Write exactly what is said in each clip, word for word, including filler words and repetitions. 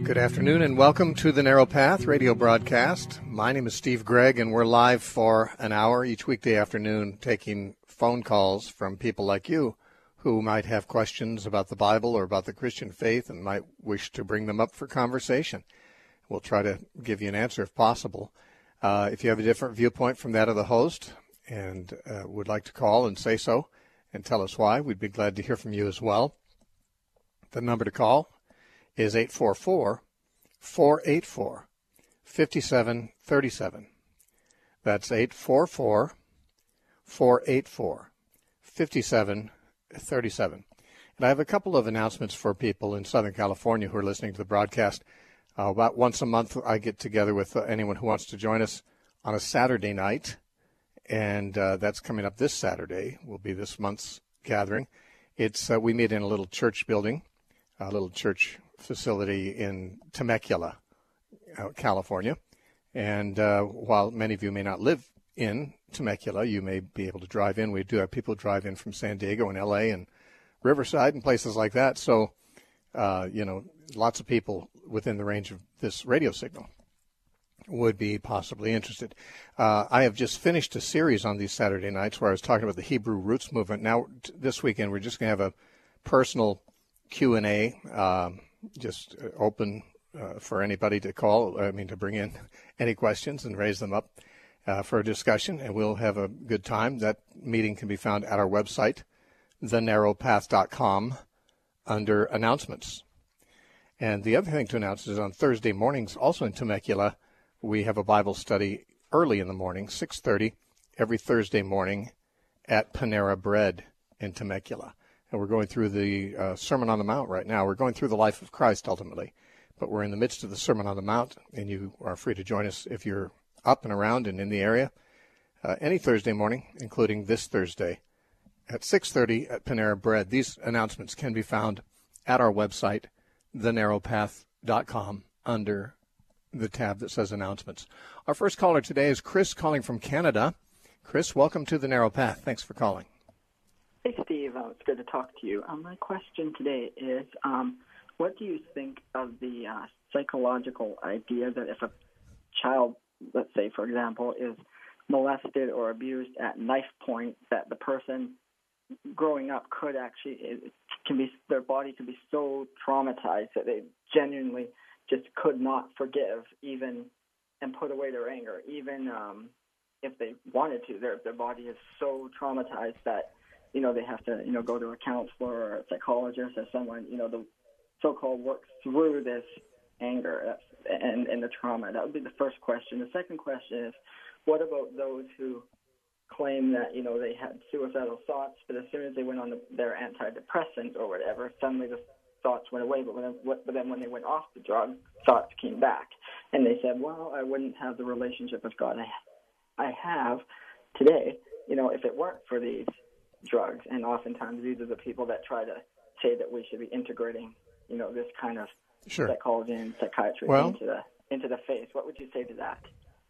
Good afternoon and welcome to the Narrow Path radio broadcast. My name is Steve Gregg and we're live for an hour each weekday afternoon taking phone calls from people like you who might have questions about the Bible or about the Christian faith and might wish to bring them up for conversation. We'll try to give you an answer if possible. Uh, if you have a different viewpoint from that of the host and uh, would like to call and say so and tell us why, we'd be glad to hear from you as well. The number to call is eight four four, four eight four, five seven three seven. That's eight four four, four eight four, five seven three seven. And I have a couple of announcements for people in Southern California who are listening to the broadcast. Uh, about once a month, I get together with uh, anyone who wants to join us on a Saturday night, and uh, that's coming up this Saturday. Will be this month's gathering. It's uh, we meet in a little church building, a little church facility in Temecula, California. And uh, while many of you may not live in Temecula, you may be able to drive in. We do have people drive in from San Diego and L A and Riverside and places like that. So, uh, you know, lots of people within the range of this radio signal would be possibly interested. Uh, I have just finished a series on these Saturday nights where I was talking about the Hebrew Roots movement. Now, t- this weekend, we're just going to have a personal Q and A, um, just open uh, for anybody to call, I mean, to bring in any questions and raise them up uh, for a discussion, and we'll have a good time. That meeting can be found at our website, the narrow path dot com, under announcements. And the other thing to announce is on Thursday mornings, also in Temecula, we have a Bible study early in the morning, six thirty, every Thursday morning at Panera Bread in Temecula. And we're going through the uh, Sermon on the Mount right now. We're going through the life of Christ ultimately, but we're in the midst of the Sermon on the Mount, and you are free to join us if you're up and around and in the area uh, any Thursday morning, including this Thursday at six thirty at Panera Bread. These announcements can be found at our website, the narrow path dot com, under the tab that says announcements. Our first caller today is Chris calling from Canada. Chris, welcome to the Narrow Path. Thanks for calling. Hey, Steve. Uh, it's good to talk to you. Um, my question today is, um, what do you think of the uh, psychological idea that if a child, let's say, for example, is molested or abused at knife point, that the person growing up could actually, it can be, their body can be so traumatized that they genuinely just could not forgive even and put away their anger, even um, if they wanted to. Their, their body is so traumatized that you know, they have to, you know, go to a counselor or a psychologist or someone, you know, the so-called work through this anger and, and the trauma. That would be the first question. The second question is, what about those who claim that, you know, they had suicidal thoughts, but as soon as they went on the, their antidepressants or whatever, suddenly the thoughts went away, but, when, but then when they went off the drug, thoughts came back. And they said, well, I wouldn't have the relationship with God I, I have today, you know, if it weren't for these drugs. And oftentimes these are the people that try to say that we should be integrating, you know, this kind of sure. psychology and psychiatry well, into the into the faith. What would you say to that?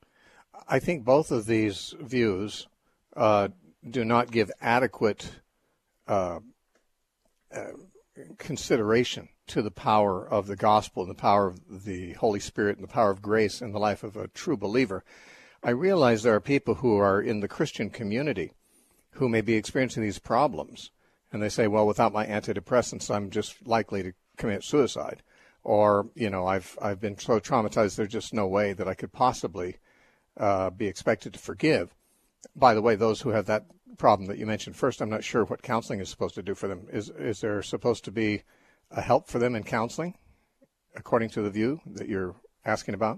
I think both of these views uh, do not give adequate uh, uh, consideration to the power of the gospel and the power of the Holy Spirit and the power of grace in the life of a true believer. I realize there are people who are in the Christian community who may be experiencing these problems, and they say, well, without my antidepressants, I'm just likely to commit suicide. Or, you know, I've I've been so traumatized, there's just no way that I could possibly uh, be expected to forgive. By the way, those who have that problem that you mentioned first, I'm not sure what counseling is supposed to do for them. Is is there supposed to be a help for them in counseling, according to the view that you're asking about?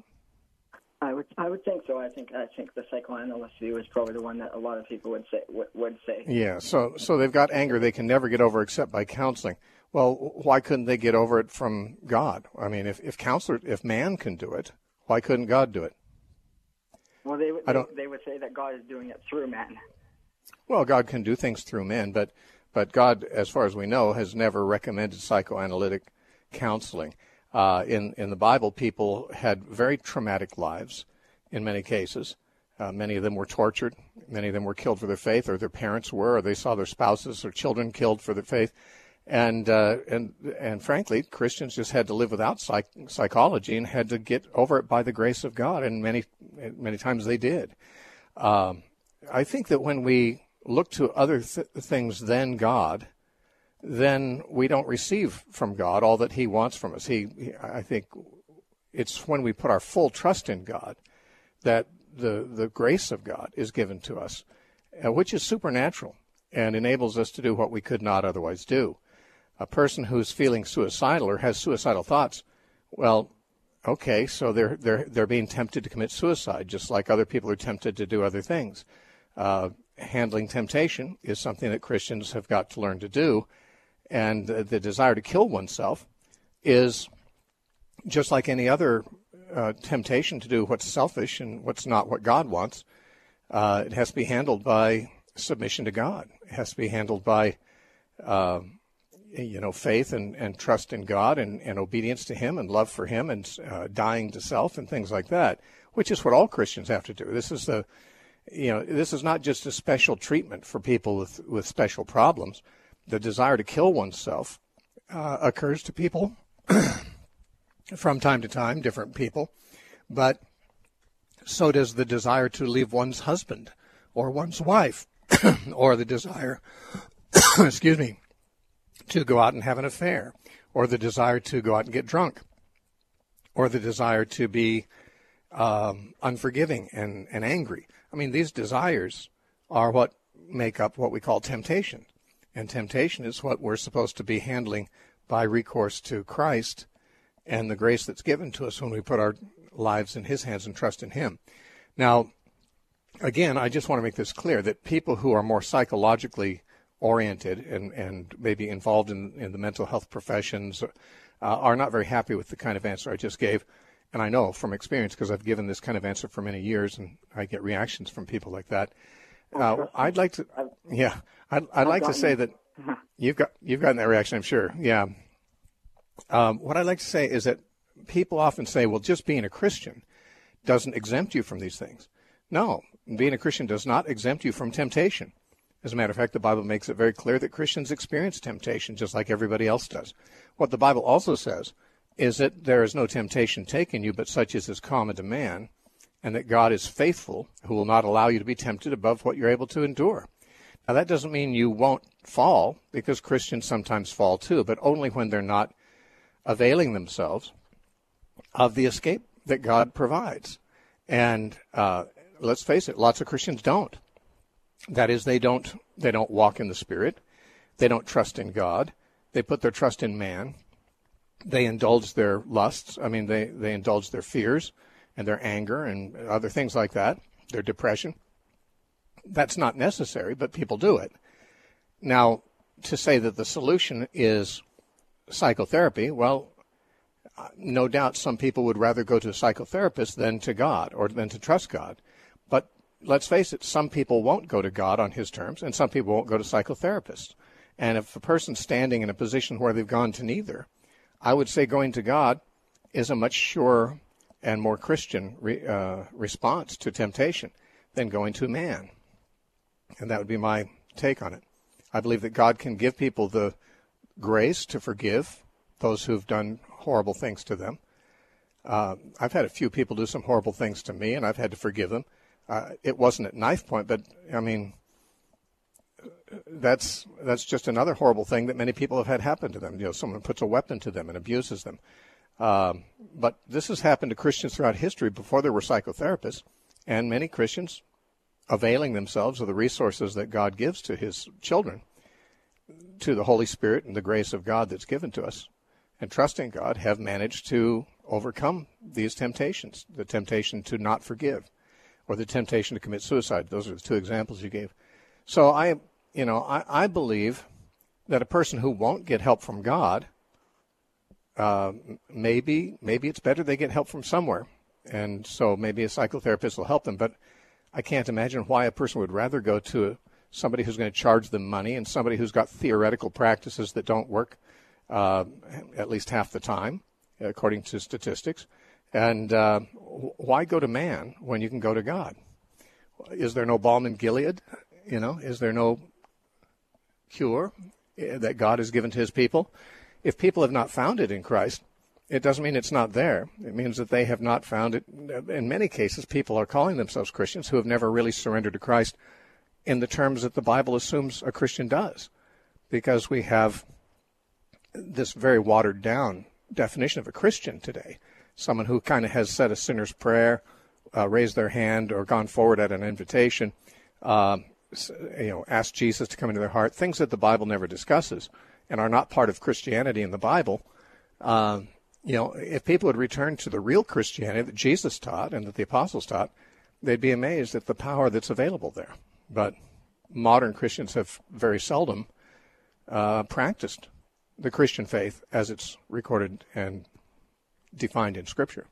I would, I would think so. I think, I think the psychoanalyst view is probably the one that a lot of people would say. Would, would say. Yeah. So, so they've got anger they can never get over except by counseling. Well, why couldn't they get over it from God? I mean, if if counselor, if man can do it, why couldn't God do it? Well, they would. They, they would say that God is doing it through man. Well, God can do things through men, but but God, as far as we know, has never recommended psychoanalytic counseling. Uh, in, in the Bible, people had very traumatic lives in many cases. Uh, many of them were tortured. Many of them were killed for their faith, or their parents were, or they saw their spouses or children killed for their faith. And uh, and and frankly, Christians just had to live without psych- psychology and had to get over it by the grace of God, and many many times they did. Um, I think that when we look to other th- things than God, then we don't receive from God all that He wants from us. He, he I think it's when we put our full trust in God that the the grace of God is given to us, uh, which is supernatural and enables us to do what we could not otherwise do. A person who's feeling suicidal or has suicidal thoughts, well, okay, so they're they're they're being tempted to commit suicide, just like other people are tempted to do other things. Uh, handling temptation is something that Christians have got to learn to do, and uh, the desire to kill oneself is just like any other uh, temptation to do what's selfish and what's not what God wants. Uh, it has to be handled by submission to God. It has to be handled by uh, you know, faith and, and trust in God and, and obedience to Him and love for Him and uh, dying to self and things like that, which is what all Christians have to do. This is the, you know, this is not just a special treatment for people with, with special problems. The desire to kill oneself uh, occurs to people from time to time, different people, but so does the desire to leave one's husband or one's wife or the desire, excuse me, to go out and have an affair, or the desire to go out and get drunk, or the desire to be um, unforgiving and, and angry. I mean, these desires are what make up what we call temptation. And temptation is what we're supposed to be handling by recourse to Christ and the grace that's given to us when we put our lives in His hands and trust in Him. Now, again, I just want to make this clear that people who are more psychologically oriented and, and maybe involved in, in the mental health professions uh, are not very happy with the kind of answer I just gave. And I know from experience, because I've given this kind of answer for many years, and I get reactions from people like that. Uh, I'd like to, yeah, I'd, I'd like to say that you've got you've gotten that reaction, I'm sure. Yeah. Um, what I'd like to say is that people often say, well, just being a Christian doesn't exempt you from these things. No, being a Christian does not exempt you from temptation. As a matter of fact, the Bible makes it very clear that Christians experience temptation just like everybody else does. What the Bible also says is that there is no temptation taken you, but such as is common to man, and that God is faithful, who will not allow you to be tempted above what you're able to endure. Now, that doesn't mean you won't fall, because Christians sometimes fall too, but only when they're not availing themselves of the escape that God provides. And uh, let's face it, lots of Christians don't. That is, they don't they don't walk in the Spirit. They don't trust in God. They put their trust in man. They indulge their lusts. I mean, they, they indulge their fears and their anger and other things like that, their depression. That's not necessary, but people do it. Now, to say that the solution is psychotherapy, well, no doubt some people would rather go to a psychotherapist than to God or than to trust God. But let's face it, some people won't go to God on His terms, and some people won't go to psychotherapists. And if a person's standing in a position where they've gone to neither, I would say going to God is a much surer and more Christian re, uh, response to temptation than going to man. And that would be my take on it. I believe that God can give people the grace to forgive those who've done horrible things to them. Uh, I've had a few people do some horrible things to me, and I've had to forgive them. Uh, it wasn't at knife point, but, I mean, that's that's just another horrible thing that many people have had happen to them. You know, someone puts a weapon to them and abuses them. Um, but this has happened to Christians throughout history before there were psychotherapists, and many Christians, availing themselves of the resources that God gives to His children, to the Holy Spirit and the grace of God that's given to us, and trusting God, have managed to overcome these temptations, the temptation to not forgive, or the temptation to commit suicide. Those are the two examples you gave. So I, you know, I, I believe that a person who won't get help from God, uh, maybe maybe it's better they get help from somewhere, and so maybe a psychotherapist will help them. But I can't imagine why a person would rather go to somebody who's going to charge them money and somebody who's got theoretical practices that don't work uh, at least half the time, according to statistics. And uh, why go to man when you can go to God? Is there no balm in Gilead? You know, is there no cure? that God has given to his people. If people have not found it in Christ, it doesn't mean it's not there. It means that they have not found it. In many cases, people are calling themselves Christians who have never really surrendered to Christ in the terms that the Bible assumes a Christian does, because we have this very watered-down definition of a Christian today, someone who kind of has said a sinner's prayer, uh, raised their hand, or gone forward at an invitation, uh, you know, asked Jesus to come into their heart, things that the Bible never discusses and are not part of Christianity in the Bible. Uh, you know, if people would return to the real Christianity that Jesus taught and that the apostles taught, they'd be amazed at the power that's available there. But modern Christians have very seldom uh, practiced the Christian faith as it's recorded and defined in Scripture.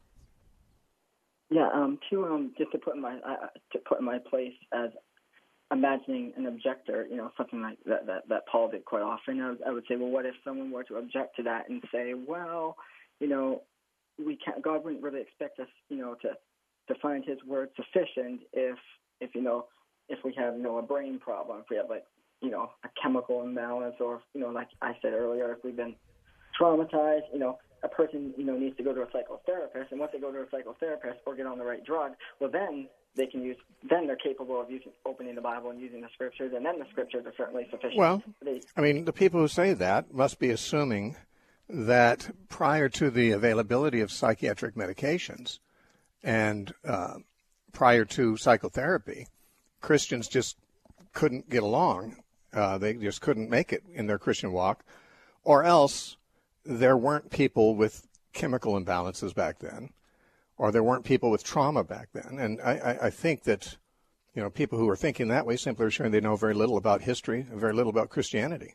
Yeah, um, to um, just to put in my uh, to put in my place as imagining an objector, you know, something like that that, that Paul did quite often. I, I would say, well, what if someone were to object to that and say, well, you know, we can't. God wouldn't really expect us, you know, to to find His word sufficient if if you know if we have you know a brain problem, if we have like you know a chemical imbalance, or you know, like I said earlier, if we've been traumatized, you know. A person, you know, needs to go to a psychotherapist, and once they go to a psychotherapist or get on the right drug, well, then they can use, then they're capable of using, opening the Bible and using the Scriptures, and then the Scriptures are certainly sufficient. Well, they, I mean, the people who say that must be assuming that prior to the availability of psychiatric medications and uh, prior to psychotherapy, Christians just couldn't get along. Uh, they just couldn't make it in their Christian walk, or else there weren't people with chemical imbalances back then, or there weren't people with trauma back then. And I, I, I think that, you know, people who are thinking that way simply are showing they know very little about history and very little about Christianity.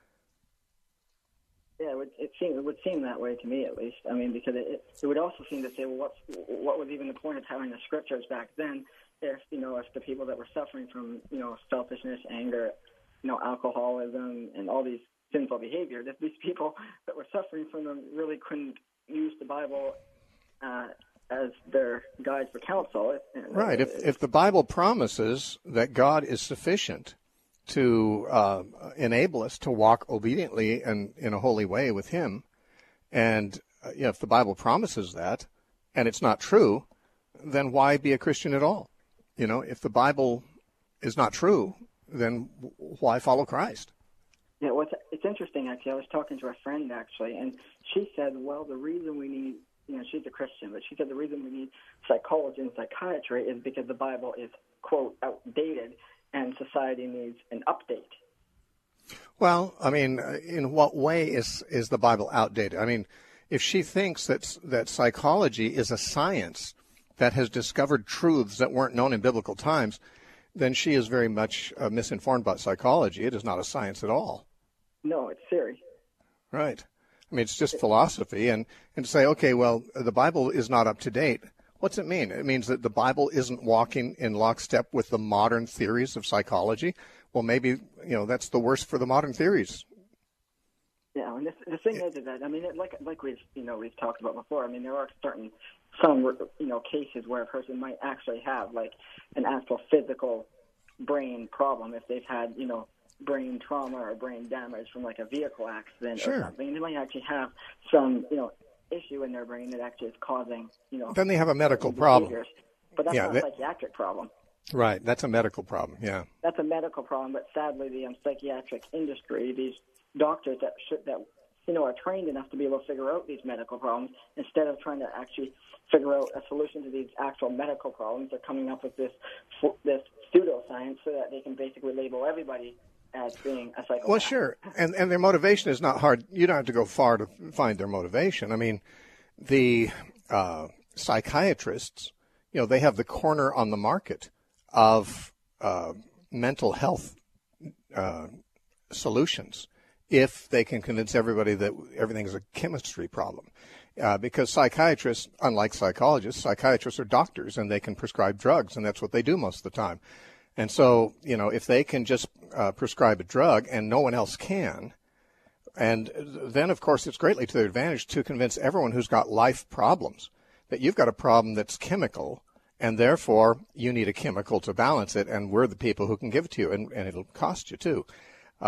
Yeah, it would, it, seem, it would seem that way to me, at least. I mean, because it, it would also seem to say, well, what's, what was even the point of having the Scriptures back then if, you know, if the people that were suffering from, you know, selfishness, anger, you know, alcoholism, and all these sinful behavior, that these people that were suffering from them really couldn't use the Bible uh, as their guide for counsel. Right. If if the Bible promises that God is sufficient to uh, enable us to walk obediently and in a holy way with Him, and uh, you know, if the Bible promises that, and it's not true, then why be a Christian at all? You know, if the Bible is not true, then why follow Christ? Yeah, well, it's, it's interesting, actually. I was talking to a friend, actually, and she said, well, the reason we need, you know, she's a Christian, but she said the reason we need psychology and psychiatry is because the Bible is, quote, outdated, and society needs an update. Well, I mean, in what way is, is the Bible outdated? I mean, if she thinks that, that psychology is a science that has discovered truths that weren't known in biblical times, then she is very much uh, misinformed about psychology. It is not a science at all. No, it's theory. Right. I mean, it's just philosophy. And, and to say, okay, well, the Bible is not up to date. What's it mean? It means that the Bible isn't walking in lockstep with the modern theories of psychology. Well, maybe, you know, that's the worst for the modern theories. Yeah, and the, the thing is, is that, I mean, it, like like we've, you know, we've talked about before, I mean, there are certain, some, you know, cases where a person might actually have, like, an actual physical brain problem if they've had, you know, brain trauma or brain damage from like a vehicle accident sure. or something. They might actually have some, you know, issue in their brain that actually is causing, you know. Then they have a medical problem. But that's yeah, not that, a psychiatric problem. Right, that's a medical problem, yeah. That's a medical problem, but sadly the um, psychiatric industry, these doctors that should, that, you know, are trained enough to be able to figure out these medical problems, instead of trying to actually figure out a solution to these actual medical problems, they're coming up with this this pseudoscience so that they can basically label everybody as being a psychopath. Well, sure, and and their motivation is not hard. You don't have to go far to find their motivation. I mean, the uh, psychiatrists, you know, they have the corner on the market of uh, mental health uh, solutions if they can convince everybody that everything is a chemistry problem. Uh, because psychiatrists, unlike psychologists, psychiatrists are doctors and they can prescribe drugs, and that's what they do most of the time. And so, you know, if they can just uh, prescribe a drug and no one else can, and then, of course, it's greatly to their advantage to convince everyone who's got life problems that you've got a problem that's chemical, and therefore you need a chemical to balance it, and we're the people who can give it to you, and, and it'll cost you too. Um,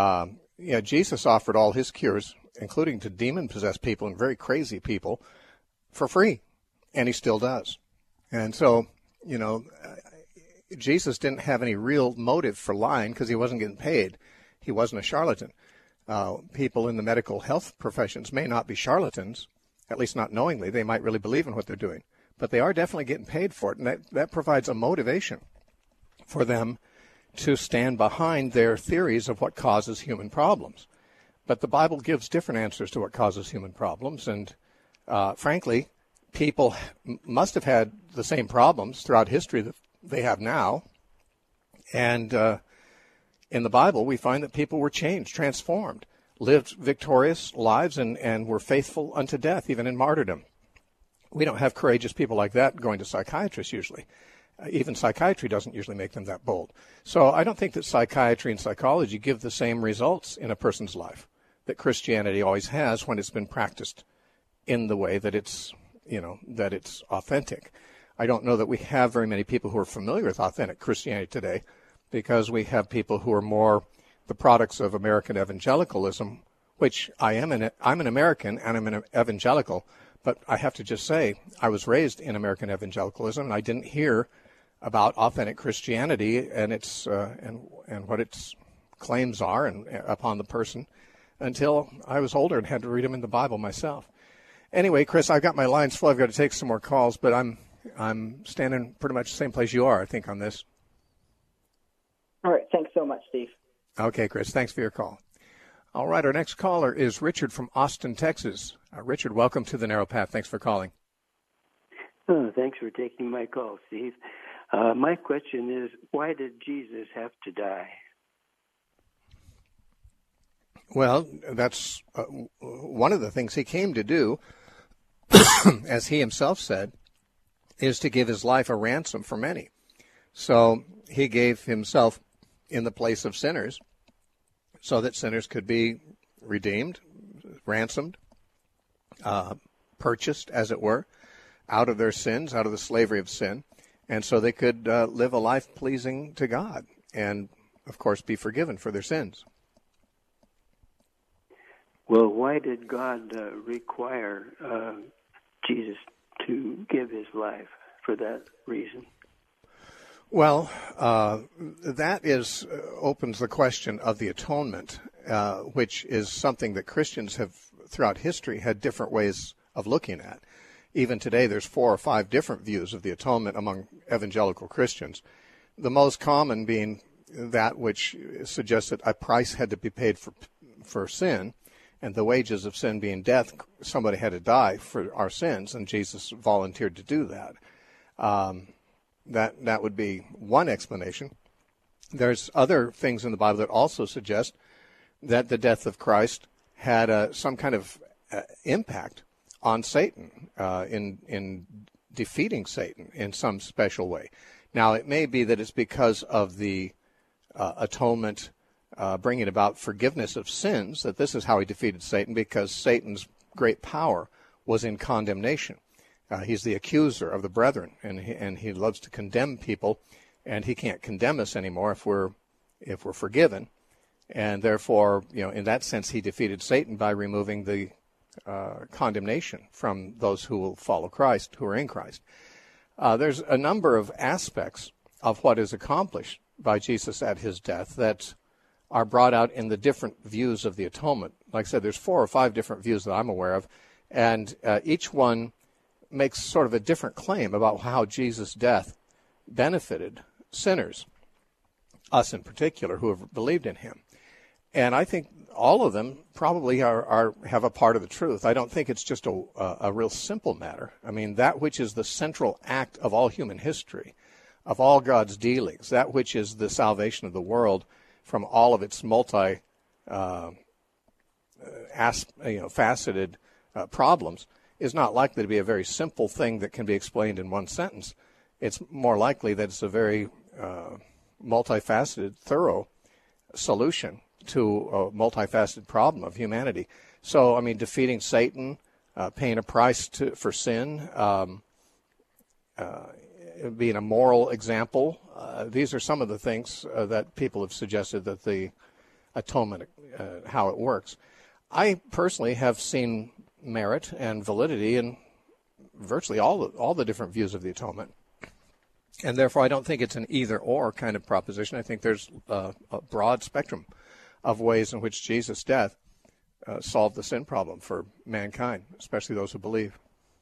yeah, Jesus offered all his cures, including to demon-possessed people and very crazy people, for free, and he still does. And so, you know, Jesus didn't have any real motive for lying because he wasn't getting paid. He wasn't a charlatan. Uh, people in the medical health professions may not be charlatans, at least not knowingly. They might really believe in what they're doing, but they are definitely getting paid for it, and that, that provides a motivation for them to stand behind their theories of what causes human problems. But the Bible gives different answers to what causes human problems, and uh, frankly, people must have had the same problems throughout history that they have now. And uh, in the Bible, we find that people were changed, transformed, lived victorious lives, and, and were faithful unto death, even in martyrdom. We don't have courageous people like that going to psychiatrists usually. Uh, even psychiatry doesn't usually make them that bold. So I don't think that psychiatry and psychology give the same results in a person's life that Christianity always has when it's been practiced in the way that it's, you know, that it's authentic. I don't know that we have very many people who are familiar with authentic Christianity today, because we have people who are more the products of American evangelicalism, which I am an, I'm an American and I'm an evangelical, but I have to just say I was raised in American evangelicalism, and I didn't hear about authentic Christianity and its uh, and and what its claims are and uh, upon the person until I was older and had to read them in the Bible myself. Anyway, Chris, I've got my lines full. I've got to take some more calls, but I'm I'm standing pretty much the same place you are, I think, on this. All right. Thanks so much, Steve. Okay, Chris. Thanks for your call. All right. Our next caller is Richard from Austin, Texas. Uh, Richard, welcome to the Narrow Path. Thanks for calling. Oh, thanks for taking my call, Steve. Uh, my question is, why did Jesus have to die? Well, that's uh, one of the things he came to do, as he himself said, is to give his life a ransom for many. So he gave himself in the place of sinners so that sinners could be redeemed, ransomed, uh, purchased, as it were, out of their sins, out of the slavery of sin, and so they could uh, live a life pleasing to God and, of course, be forgiven for their sins. Well, why did God uh, require uh, Jesus to give his life for that reason? Well, uh, that is uh, opens the question of the atonement, uh, which is something that Christians have, throughout history, had different ways of looking at. Even today, there's four or five different views of the atonement among evangelical Christians. The most common being that which suggests that a price had to be paid for for sin, and the wages of sin being death, somebody had to die for our sins, and Jesus volunteered to do that. Um, that that would be one explanation. There's other things in the Bible that also suggest that the death of Christ had uh, some kind of uh, impact on Satan uh, in in defeating Satan in some special way. Now, it may be that it's because of the uh, atonement uh, bringing about forgiveness of sins, that this is how he defeated Satan, because Satan's great power was in condemnation. Uh, he's the accuser of the brethren, and he, and he loves to condemn people, and he can't condemn us anymore if we're if we're forgiven. And therefore, you know, in that sense, he defeated Satan by removing the uh, condemnation from those who will follow Christ, who are in Christ. Uh, there's a number of aspects of what is accomplished by Jesus at his death that are brought out in the different views of the atonement. Like I said, there's four or five different views that I'm aware of, and uh, each one makes sort of a different claim about how Jesus' death benefited sinners, us in particular, who have believed in him. And I think all of them probably are, are have a part of the truth. I don't think it's just a, a, a real simple matter. I mean, that which is the central act of all human history, of all God's dealings, that which is the salvation of the world from all of its multi, uh, as, you know, faceted uh, problems, is not likely to be a very simple thing that can be explained in one sentence. It's more likely that it's a very uh, multifaceted, thorough solution to a multifaceted problem of humanity. So, I mean, defeating Satan, uh, paying a price to, for sin, um, uh, being a moral example, uh, these are some of the things uh, that people have suggested that the atonement, uh, how it works. I personally have seen merit and validity in virtually all the, all the different views of the atonement. And therefore, I don't think it's an either-or kind of proposition. I think there's uh, a broad spectrum of ways in which Jesus' death uh, solved the sin problem for mankind, especially those who believe.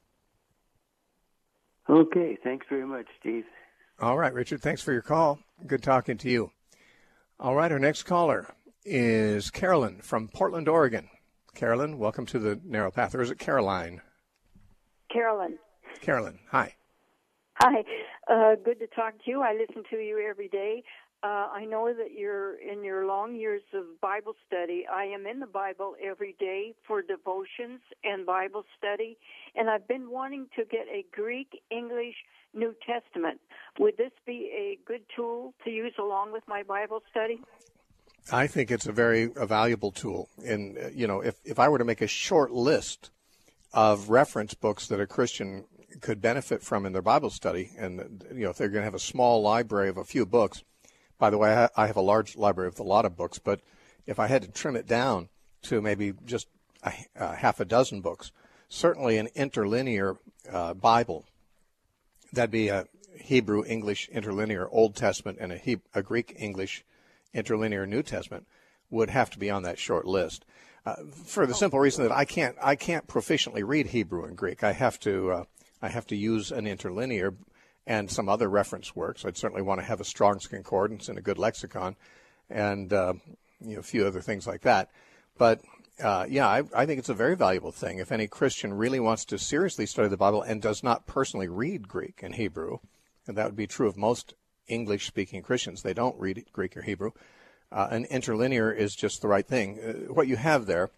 Okay, thanks very much, Steve. All right, Richard, thanks for your call. Good talking to you. All right, our next caller is Carolyn from Portland, Oregon. Carolyn, welcome to the Narrow Path. Or is it Caroline? Carolyn. Carolyn, hi. Hi. Uh, good to talk to you. I listen to you every day. Uh, I know that you're in your long years of Bible study. I am in the Bible every day for devotions and Bible study, and I've been wanting to get a Greek, English, New Testament. Would this be a good tool to use along with my Bible study? I think it's a very a valuable tool. And, uh, you know, if, if I were to make a short list of reference books that a Christian could benefit from in their Bible study, and, you know, if they're going to have a small library of a few books, by the way, I have a large library with a lot of books, but if I had to trim it down to maybe just a, a half a dozen books, certainly an interlinear uh, Bible, that'd be a Hebrew, English, interlinear Old Testament, and a, he- a Greek, English, interlinear New Testament would have to be on that short list. Uh, for the simple reason that I can't, I can't proficiently read Hebrew and Greek. I have to, uh, I have to use an interlinear and some other reference works. I'd certainly want to have a Strong's Concordance and a good lexicon, and uh, you know, a few other things like that. But uh, yeah, I, I think it's a very valuable thing. If any Christian really wants to seriously study the Bible and does not personally read Greek and Hebrew, and that would be true of most English-speaking Christians, they don't read Greek or Hebrew. Uh, an interlinear is just the right thing. Uh, what you have there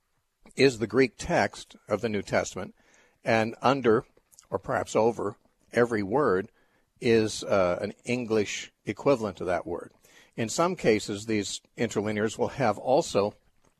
is the Greek text of the New Testament, and under, or perhaps over, every word is uh, an English equivalent to that word. In some cases, these interlinears will have also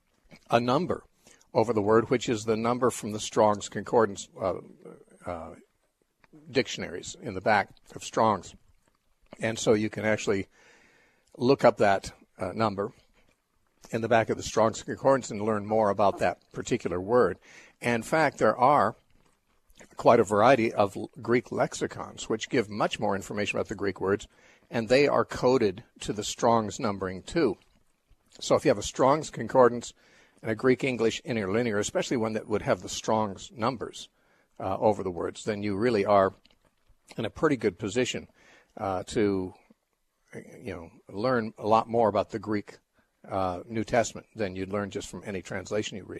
a number over the word, which is the number from the Strong's Concordance uh, uh, dictionaries in the back of Strong's. And so you can actually look up that uh, number in the back of the Strong's Concordance and learn more about that particular word. And in fact, there are quite a variety of Greek lexicons which give much more information about the Greek words, and they are coded to the Strong's numbering too. So if you have a Strong's Concordance and a Greek English interlinear, especially one that would have the Strong's numbers uh, over the words, then you really are in a pretty good position uh, to, you know, learn a lot more about the Greek uh, New Testament than you'd learn just from any translation you read.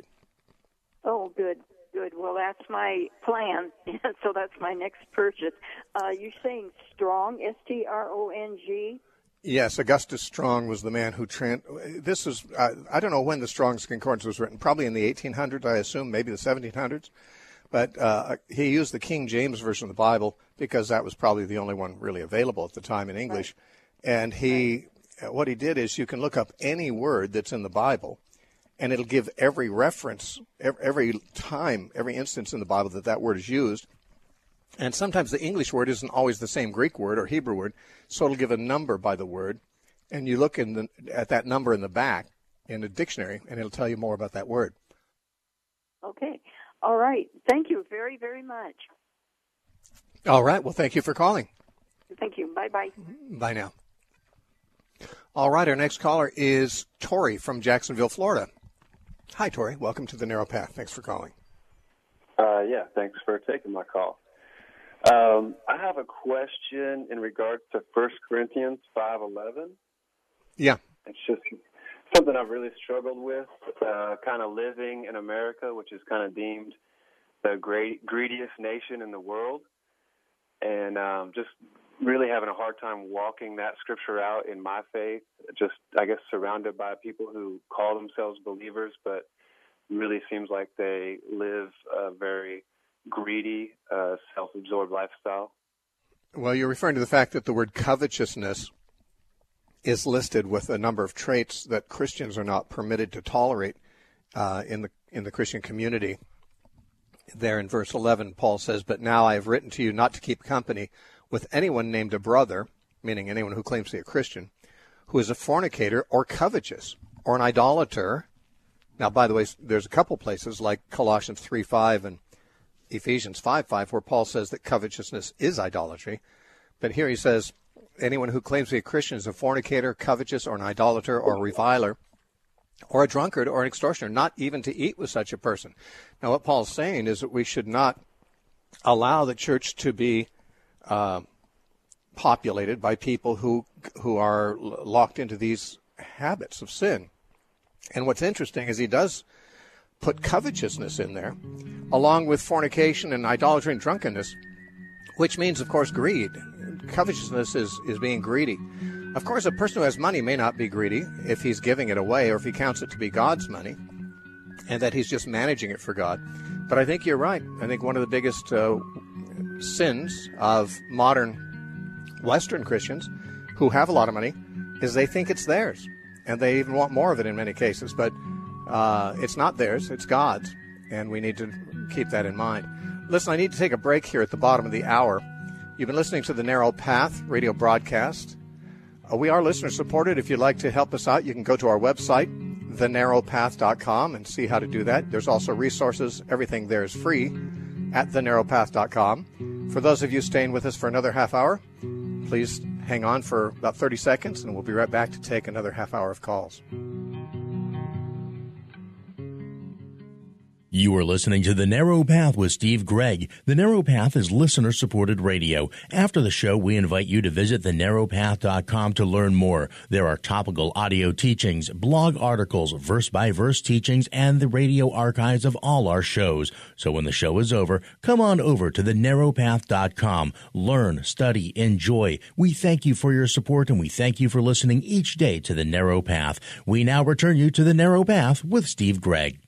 Oh, good. Good. Well, that's my plan, so that's my next purchase. Uh, you're saying Strong, S T R O N G? Yes, Augustus Strong was the man who... Tran- this is, uh, I don't know when the Strong's Concordance was written, probably in the eighteen hundreds, I assume, maybe the seventeen hundreds. But uh, he used the King James Version of the Bible because that was probably the only one really available at the time in English. Right. And he, right. what he did is you can look up any word that's in the Bible, and it'll give every reference, every time, every instance in the Bible that that word is used. And sometimes the English word isn't always the same Greek word or Hebrew word, so it'll give a number by the word. And you look in the, at that number in the back in the dictionary, and it'll tell you more about that word. Okay. All right. Thank you very, very much. All right. Well, thank you for calling. Thank you. Bye-bye. Bye now. All right. Our next caller is Tori from Jacksonville, Florida. Hi, Tori. Welcome to the Narrow Path. Thanks for calling. Uh, yeah, thanks for taking my call. Um, I have a question in regards to First Corinthians five eleven. Yeah. It's just something I've really struggled with, uh, kind of living in America, which is kind of deemed the great, greediest nation in the world, and um, just really having a hard time walking that scripture out in my faith, just, I guess, surrounded by people who call themselves believers, but really seems like they live a very greedy, uh, self-absorbed lifestyle. Well, you're referring to the fact that the word covetousness is listed with a number of traits that Christians are not permitted to tolerate uh, in the in the Christian community. There in verse eleven, Paul says, "But now I have written to you not to keep company with anyone named a brother," meaning anyone who claims to be a Christian, "who is a fornicator or covetous, or an idolater. Now, by the way, there's a couple places like Colossians three five and Ephesians five five where Paul says that covetousness is idolatry. But here he says, anyone who claims to be a Christian is a fornicator, covetous, or an idolater, or a reviler, or a drunkard, or an extortioner, not even to eat with such a person. Now, what Paul's saying is that we should not allow the church to be uh, populated by people who who are locked into these habits of sin. And what's interesting is he does put covetousness in there, along with fornication and idolatry and drunkenness, which means, of course, greed. Covetousness is, is being greedy. Of course, a person who has money may not be greedy if he's giving it away or if he counts it to be God's money and that he's just managing it for God. But I think you're right. I think one of the biggest uh, sins of modern Western Christians who have a lot of money is they think it's theirs. And they even want more of it in many cases. But uh, it's not theirs, it's God's. And we need to keep that in mind. Listen, I need to take a break here at the bottom of the hour. You've been listening to the Narrow Path radio broadcast. Uh, we are listener-supported. If you'd like to help us out, you can go to our website, the narrow path dot com, and see how to do that. There's also resources. Everything there is free at the narrow path dot com. For those of you staying with us for another half hour, please hang on for about thirty seconds, and we'll be right back to take another half hour of calls. You are listening to The Narrow Path with Steve Gregg. The Narrow Path is listener-supported radio. After the show, we invite you to visit the narrow path dot com to learn more. There are topical audio teachings, blog articles, verse-by-verse teachings, and the radio archives of all our shows. So when the show is over, come on over to the narrow path dot com. Learn, study, enjoy. We thank you for your support, and we thank you for listening each day to The Narrow Path. We now return you to The Narrow Path with Steve Gregg.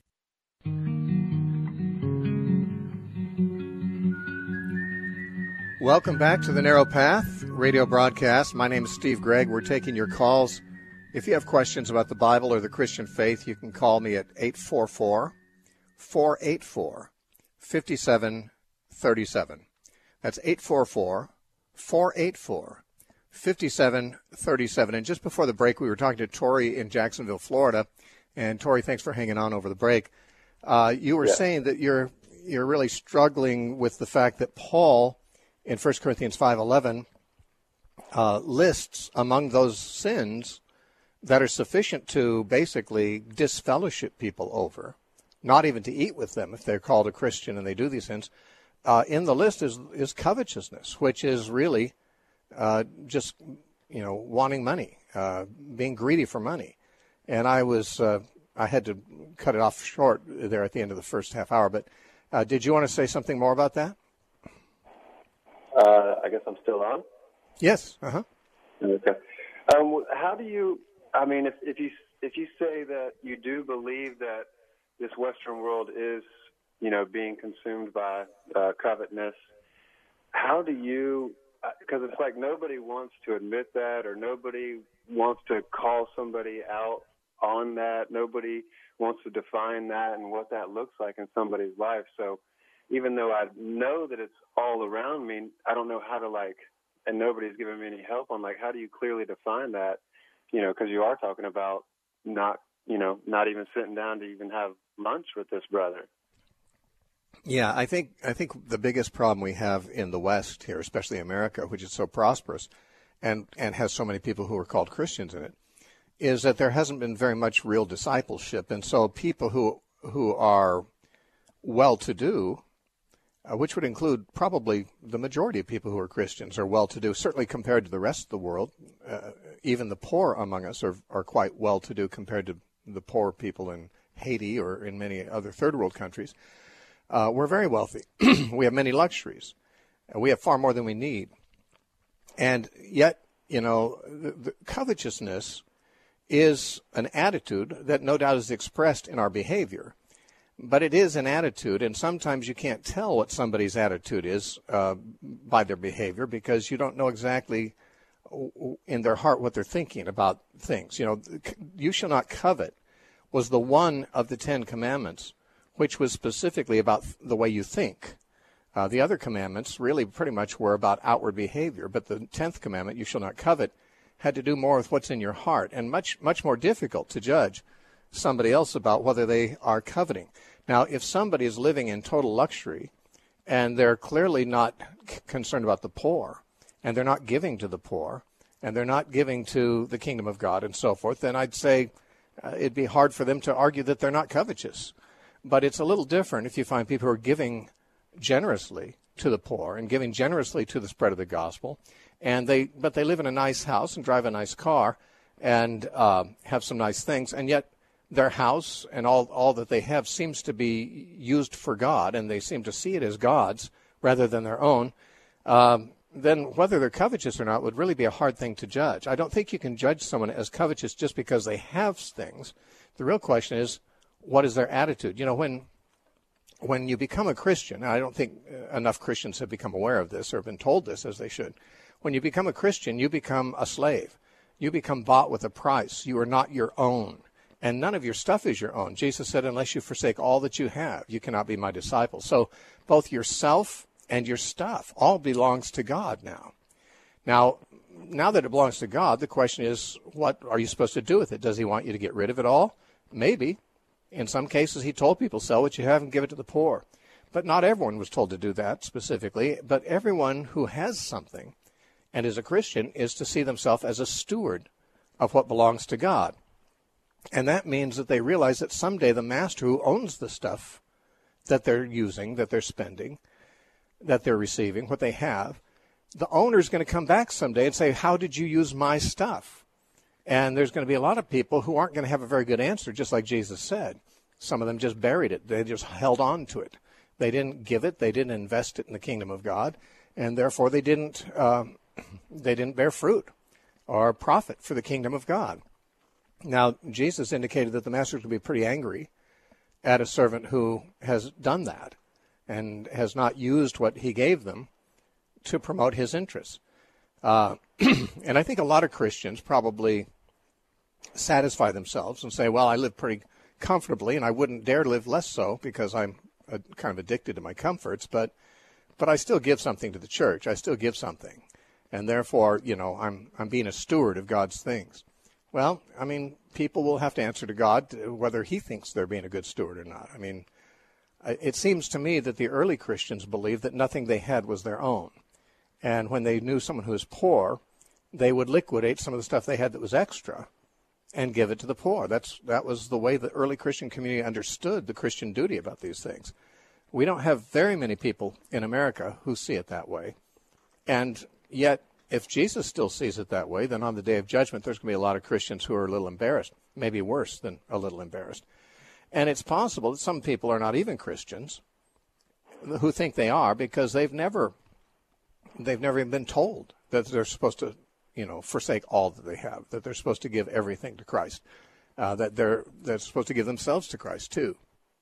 Welcome back to the Narrow Path radio broadcast. My name is Steve Gregg. We're taking your calls. If you have questions about the Bible or the Christian faith, you can call me at eight four four, four eight four, five seven three seven. That's eight four four, four eight four, five seven three seven. And just before the break, we were talking to Tori in Jacksonville, Florida. And Tori, thanks for hanging on over the break. Uh, you were yeah. saying that you're you're really struggling with the fact that Paul in First Corinthians five eleven uh, lists among those sins that are sufficient to basically disfellowship people over, not even to eat with them if they're called a Christian and they do these sins. Uh, in the list is is covetousness, which is really uh, just you know wanting money, uh, being greedy for money. And I was uh, I had to cut it off short there at the end of the first half hour. But uh, did you want to say something more about that? Uh, I guess I'm still on. Yes. Uh huh. Okay. Um, how do you? I mean, if, if you if you say that you do believe that this Western world is, you know, being consumed by uh, covetousness, how do you? Because it's like nobody wants to admit that, or nobody wants to call somebody out on that. Nobody wants to define that and what that looks like in somebody's life. So even though I know that it's all around me, I don't know how to, like, and nobody's giving me any help on, like, how do you clearly define that, you know, because you are talking about not, you know, not even sitting down to even have lunch with this brother. Yeah, I think I think the biggest problem we have in the West here, especially America, which is so prosperous and, and has so many people who are called Christians in it, is that there hasn't been very much real discipleship. And so people who who are well-to-do, uh, which would include probably the majority of people who are Christians, are well-to-do, certainly compared to the rest of the world. Uh, even the poor among us are, are quite well-to-do compared to the poor people in Haiti or in many other third-world countries. Uh, we're very wealthy. We have many luxuries. Uh, we have far more than we need. And yet, you know, the, the covetousness is an attitude that no doubt is expressed in our behavior. But it is an attitude, and sometimes you can't tell what somebody's attitude is uh, by their behavior because you don't know exactly in their heart what they're thinking about things. You know, you shall not covet was the one of the Ten Commandments which was specifically about the way you think. Uh, the other commandments really pretty much were about outward behavior, but the tenth commandment, you shall not covet, had to do more with what's in your heart, and much, much more difficult to judge somebody else about whether they are coveting. Now, if somebody is living in total luxury and they're clearly not c- concerned about the poor, and they're not giving to the poor, and they're not giving to the kingdom of God and so forth, then I'd say uh, it'd be hard for them to argue that they're not covetous. But it's a little different if you find people who are giving generously to the poor and giving generously to the spread of the gospel, and they but they live in a nice house and drive a nice car and uh, have some nice things, and yet their house and all, all that they have seems to be used for God, and they seem to see it as God's rather than their own, um, then whether they're covetous or not would really be a hard thing to judge. I don't think you can judge someone as covetous just because they have things. The real question is, what is their attitude? You know, when when you become a Christian, and I don't think enough Christians have become aware of this or have been told this as they should. When you become a Christian, you become a slave. You become bought with a price. You are not your own. And none of your stuff is your own. Jesus said, unless you forsake all that you have, you cannot be my disciple. So both yourself and your stuff all belongs to God now. Now, now that it belongs to God, the question is, what are you supposed to do with it? Does he want you to get rid of it all? Maybe. In some cases, he told people, sell what you have and give it to the poor. But not everyone was told to do that specifically. But everyone who has something and is a Christian is to see themselves as a steward of what belongs to God. And that means that they realize that someday the master who owns the stuff that they're using, that they're spending, that they're receiving, what they have, the owner's going to come back someday and say, how did you use my stuff? And there's going to be a lot of people who aren't going to have a very good answer, just like Jesus said. Some of them just buried it. They just held on to it. They didn't give it. They didn't invest it in the kingdom of God. And therefore they didn't, uh, they didn't bear fruit or profit for the kingdom of God. Now, Jesus indicated that the master would be pretty angry at a servant who has done that and has not used what he gave them to promote his interests. Uh, and I think a lot of Christians probably satisfy themselves and say, well, I live pretty comfortably and I wouldn't dare live less so because I'm uh, kind of addicted to my comforts, but but I still give something to the church. I still give something. And therefore, you know, I'm I'm being a steward of God's things. Well, I mean, people will have to answer to God whether he thinks they're being a good steward or not. I mean, it seems to me that the early Christians believed that nothing they had was their own. And when they knew someone who was poor, they would liquidate some of the stuff they had that was extra and give it to the poor. That's that was the way the early Christian community understood the Christian duty about these things. We don't have very many people in America who see it that way. And yet, if Jesus still sees it that way, then on the day of judgment, there's going to be a lot of Christians who are a little embarrassed, maybe worse than a little embarrassed. And it's possible that some people are not even Christians who think they are because they've never, they've never even been told that they're supposed to, you know, forsake all that they have, that they're supposed to give everything to Christ, uh, that they're, they're supposed to give themselves to Christ too.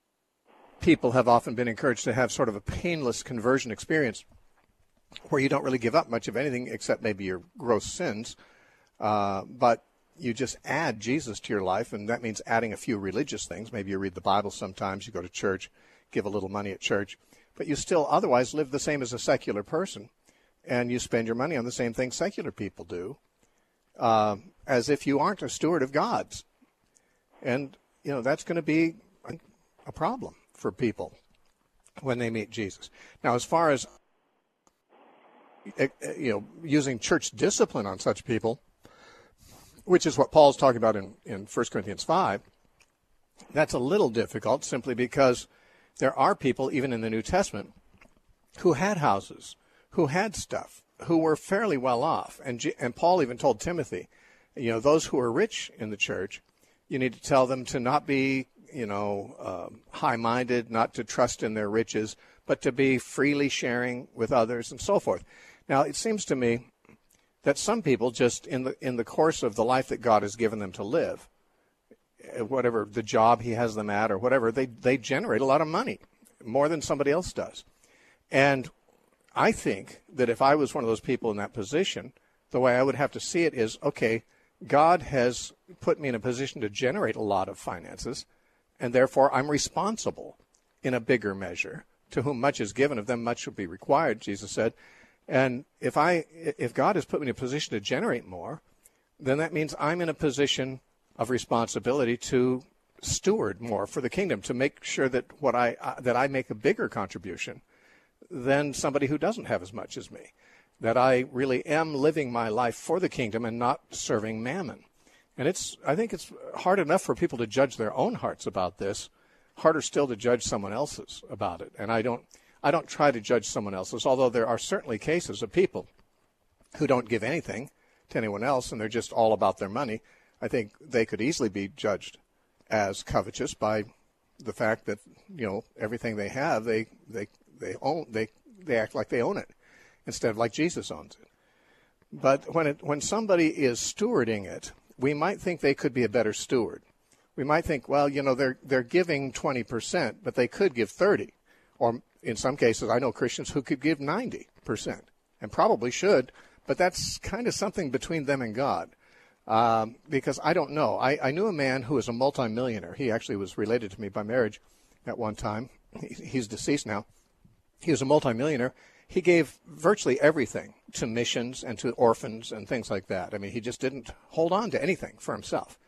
People have often been encouraged to have sort of a painless conversion experience where you don't really give up much of anything except maybe your gross sins, uh, but you just add Jesus to your life, and that means adding a few religious things. Maybe you read the Bible sometimes, you go to church, give a little money at church, but you still otherwise live the same as a secular person, and you spend your money on the same things secular people do, uh, as if you aren't a steward of God's. And, you know, that's going to be a problem for people when they meet Jesus. Now, as far as you know, using church discipline on such people, which is what Paul's talking about in, in First Corinthians five, that's a little difficult simply because there are people, even in the New Testament, who had houses, who had stuff, who were fairly well off. And, G- and Paul even told Timothy, you know, those who are rich in the church, you need to tell them to not be, you know, uh, high-minded, not to trust in their riches, but to be freely sharing with others and so forth. Now, it seems to me that some people just in the in the course of the life that God has given them to live, whatever the job he has them at or whatever, they, they generate a lot of money, more than somebody else does. And I think that if I was one of those people in that position, the way I would have to see it is, okay, God has put me in a position to generate a lot of finances, and therefore I'm responsible in a bigger measure. To whom much is given, of them much will be required, Jesus said. And if I, if God has put me in a position to generate more, then that means I'm in a position of responsibility to steward more for the kingdom, to make sure that what I uh, that I make a bigger contribution than somebody who doesn't have as much as me, that I really am living my life for the kingdom and not serving mammon. And it's I think it's hard enough for people to judge their own hearts about this, harder still to judge someone else's about it. And I don't I don't try to judge someone else's, although there are certainly cases of people who don't give anything to anyone else and they're just all about their money. I think they could easily be judged as covetous by the fact that, you know, everything they have, they they they own, they they act like they own it instead of like Jesus owns it. But when it when somebody is stewarding it, we might think they could be a better steward. We might think, well, you know, they're they're giving twenty percent, but they could give thirty, or in some cases, I know Christians who could give ninety percent and probably should, but that's kind of something between them and God. Um, because I don't know. I, I knew a man who was a multimillionaire. He actually was related to me by marriage at one time. He, he's deceased now. He was a multimillionaire. He gave virtually everything to missions and to orphans and things like that. I mean, he just didn't hold on to anything for himself.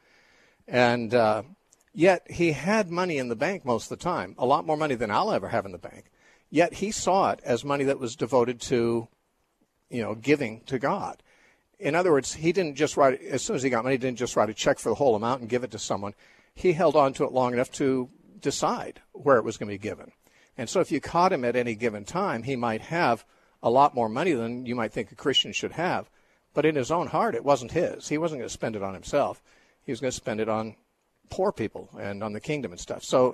And uh, yet he had money in the bank most of the time, a lot more money than I'll ever have in the bank. Yet he saw it as money that was devoted to, you know, giving to God. In other words, he didn't just write, as soon as he got money, he didn't just write a check for the whole amount and give it to someone. He held on to it long enough to decide where it was going to be given. And so if you caught him at any given time, he might have a lot more money than you might think a Christian should have. But in his own heart, it wasn't his. He wasn't going to spend it on himself. He was going to spend it on poor people and on the kingdom and stuff. So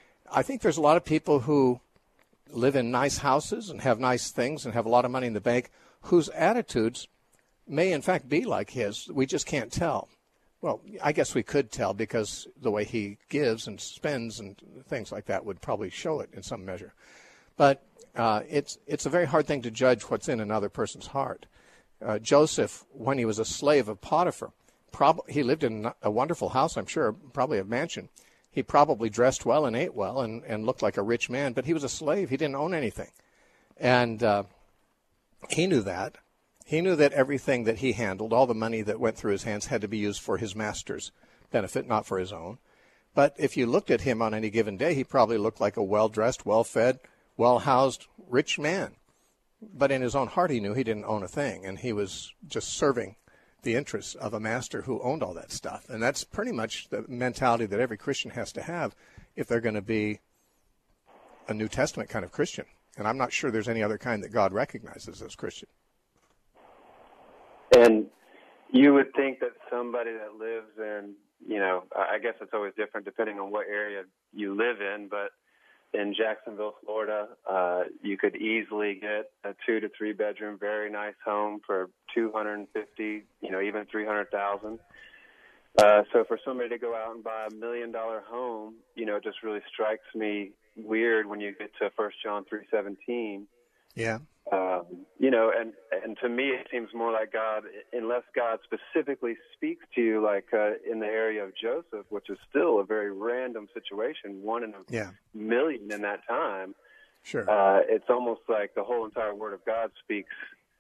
I think there's a lot of people who live in nice houses and have nice things and have a lot of money in the bank whose attitudes may in fact be like his. We just can't tell. Well, I guess we could tell because the way he gives and spends and things like that would probably show it in some measure. But uh, it's it's a very hard thing to judge what's in another person's heart. Uh, Joseph, when he was a slave of Potiphar, prob- he lived in a wonderful house, I'm sure, probably a mansion. He probably dressed well and ate well and, and looked like a rich man, but he was a slave. He didn't own anything. And uh, he knew that. He knew that everything that he handled, all the money that went through his hands, had to be used for his master's benefit, not for his own. But if you looked at him on any given day, he probably looked like a well-dressed, well-fed, well-housed, rich man. But in his own heart, he knew he didn't own a thing, and he was just serving the interests of a master who owned all that stuff. And that's pretty much the mentality that every Christian has to have if they're going to be a New Testament kind of Christian. And I'm not sure there's any other kind that God recognizes as Christian. And you would think that somebody that lives in, you know, I guess it's always different depending on what area you live in, but in Jacksonville, Florida, uh, you could easily get a two to three bedroom, very nice home for two hundred fifty, you know, even three hundred thousand. Uh, so for somebody to go out and buy a million dollar home, you know, it just really strikes me weird when you get to First John three seventeen. Yeah. Um, you know, and, and to me it seems more like God, unless God specifically speaks to you, like uh, in the area of Joseph, which is still a very random situation, one in a yeah. million in that time. Sure. Uh, it's almost like the whole entire Word of God speaks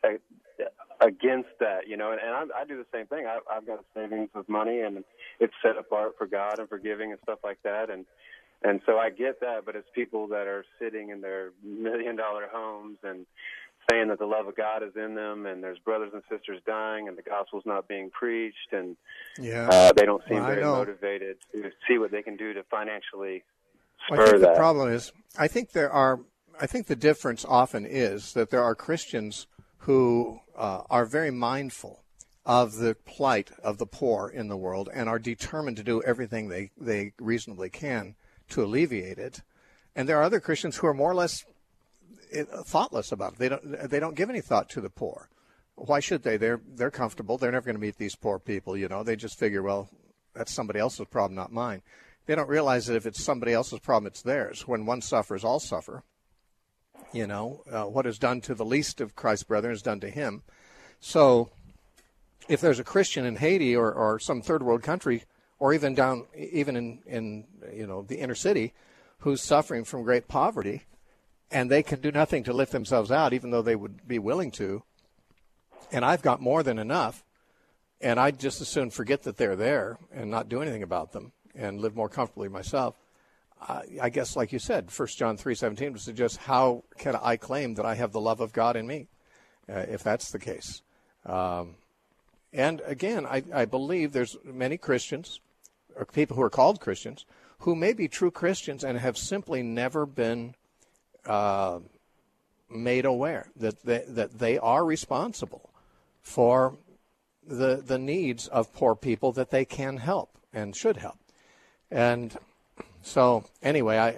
against that, you know, and, and I, I do the same thing. I, I've got a savings of money, and it's set apart for God and for giving and stuff like that, and And so I get that, but it's people that are sitting in their million-dollar homes and saying that the love of God is in them, and there's brothers and sisters dying, and the gospel's not being preached, and yeah. uh, they don't seem well, very motivated to see what they can do to financially spur well, I think that. The problem is, I think there are. I think the difference often is that there are Christians who uh, are very mindful of the plight of the poor in the world and are determined to do everything they, they reasonably can to alleviate it. And there are other Christians who are more or less thoughtless about it. They don't they don't give any thought to the poor. Why should they? They're they're comfortable. They're never going to meet these poor people, you know. They just figure, well, that's somebody else's problem, not mine. They don't realize that if it's somebody else's problem, it's theirs. When one suffers, all suffer. You know, uh, what is done to the least of Christ's brethren is done to him. So if there's a Christian in Haiti or, or some third world country, or even down, even in, in, you know, the inner city, who's suffering from great poverty, and they can do nothing to lift themselves out, even though they would be willing to, and I've got more than enough, and I'd just as soon forget that they're there and not do anything about them and live more comfortably myself. Uh, I guess, like you said, First John three seventeen would suggest, how can I claim that I have the love of God in me, uh, if that's the case? Um, and again, I, I believe there's many Christians, or people who are called Christians, who may be true Christians and have simply never been uh, made aware that they, that they are responsible for the the needs of poor people that they can help and should help. And so, anyway, I,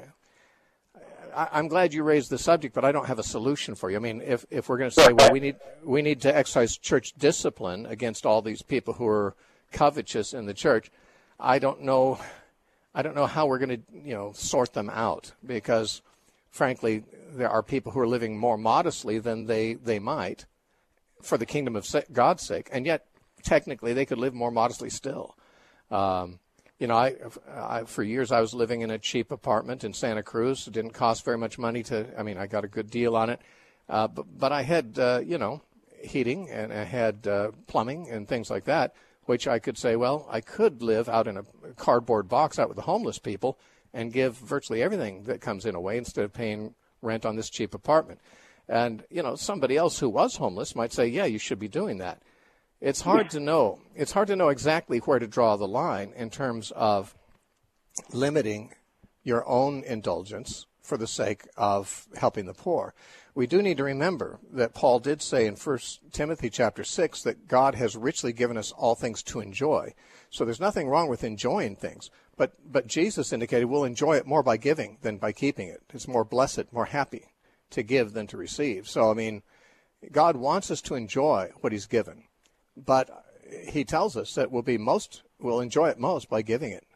I I'm glad you raised the subject, but I don't have a solution for you. I mean, if if we're going to say, well, we need we need to exercise church discipline against all these people who are covetous in the church, I don't know. I don't know how we're going to, you know, sort them out, because, frankly, there are people who are living more modestly than they, they might for the kingdom of God's sake, and yet technically they could live more modestly still. Um, you know, I, I for years I was living in a cheap apartment in Santa Cruz. It didn't cost very much money to, I mean, I got a good deal on it, uh, but, but I had, uh, you know, heating, and I had uh, plumbing and things like that, which I could say, well, I could live out in a cardboard box out with the homeless people and give virtually everything that comes in away instead of paying rent on this cheap apartment. And, you know, somebody else who was homeless might say, yeah, you should be doing that. It's hard to know. It's hard to know exactly where to draw the line in terms of limiting your own indulgence for the sake of helping the poor. We do need to remember that Paul did say in First Timothy chapter six that God has richly given us all things to enjoy. So there's nothing wrong with enjoying things. But but Jesus indicated we'll enjoy it more by giving than by keeping it. It's more blessed, more happy to give than to receive. So, I mean, God wants us to enjoy what he's given. But he tells us that we'll be most, we'll enjoy it most by giving it.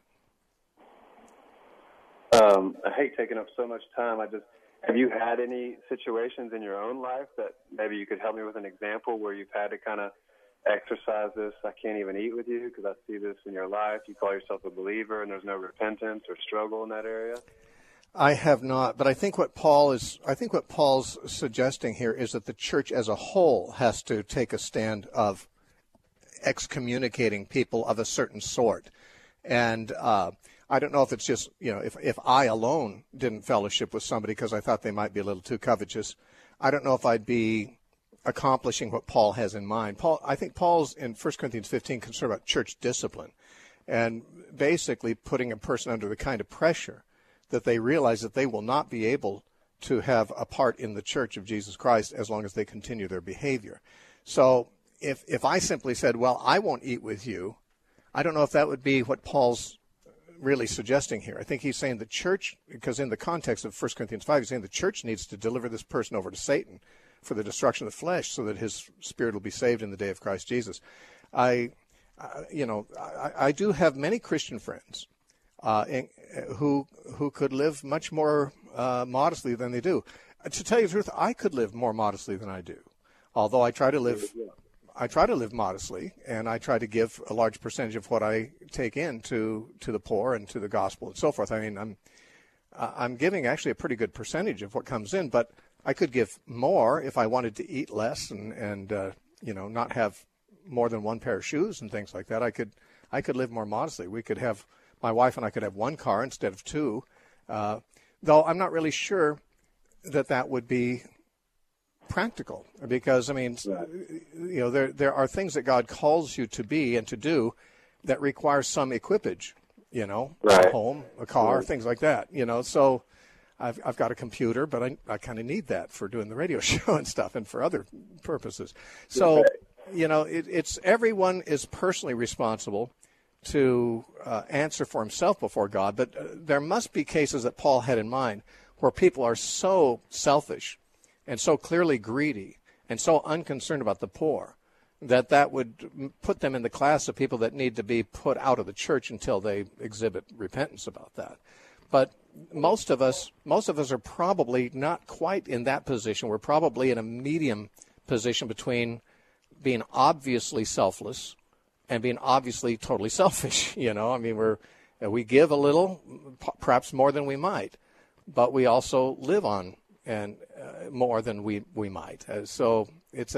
Um, I hate taking up so much time. I just, have you had any situations in your own life that maybe you could help me with an example where you've had to kind of exercise this, I can't even eat with you because I see this in your life. You call yourself a believer and there's no repentance or struggle in that area? I have not, but I think what Paul is, I think what Paul's suggesting here is that the church as a whole has to take a stand of excommunicating people of a certain sort. And uh, I don't know if it's just, you know, if, if I alone didn't fellowship with somebody because I thought they might be a little too covetous, I don't know if I'd be accomplishing what Paul has in mind. Paul, I think Paul's in First Corinthians fifteen concerned about church discipline and basically putting a person under the kind of pressure that they realize that they will not be able to have a part in the church of Jesus Christ as long as they continue their behavior. So if if I simply said, well, I won't eat with you, I don't know if that would be what Paul's really suggesting here. I think he's saying the church, because in the context of First Corinthians five, he's saying the church needs to deliver this person over to Satan for the destruction of the flesh so that his spirit will be saved in the day of Christ Jesus. I, uh, you know, I, I do have many Christian friends uh, in, who who could live much more uh, modestly than they do. Uh, to tell you the truth, I could live more modestly than I do, although I try to live. I try to live modestly, and I try to give a large percentage of what I take in to, to the poor and to the gospel and so forth. I mean, I'm I'm giving actually a pretty good percentage of what comes in, but I could give more if I wanted to eat less and and uh, you know, not have more than one pair of shoes and things like that. I could I could live more modestly. We could have, my wife and I could have one car instead of two, uh, though I'm not really sure that that would be practical, because I mean, right. you know, there there are things that God calls you to be and to do that require some equipage, you know, right. a home, a car, right. things like that, you know. So I've I've got a computer, but I I kind of need that for doing the radio show and stuff and for other purposes. So, okay. you know, it, it's everyone is personally responsible to uh, answer for himself before God, but uh, there must be cases that Paul had in mind where people are so selfish and so clearly greedy and so unconcerned about the poor that that would put them in the class of people that need to be put out of the church until they exhibit repentance about that. But most of us, most of us are probably not quite in that position. We're probably in a medium position between being obviously selfless and being obviously totally selfish. You know, I mean, we're we give a little, perhaps more than we might, but we also live on and uh, more than we we might. Uh, so it's a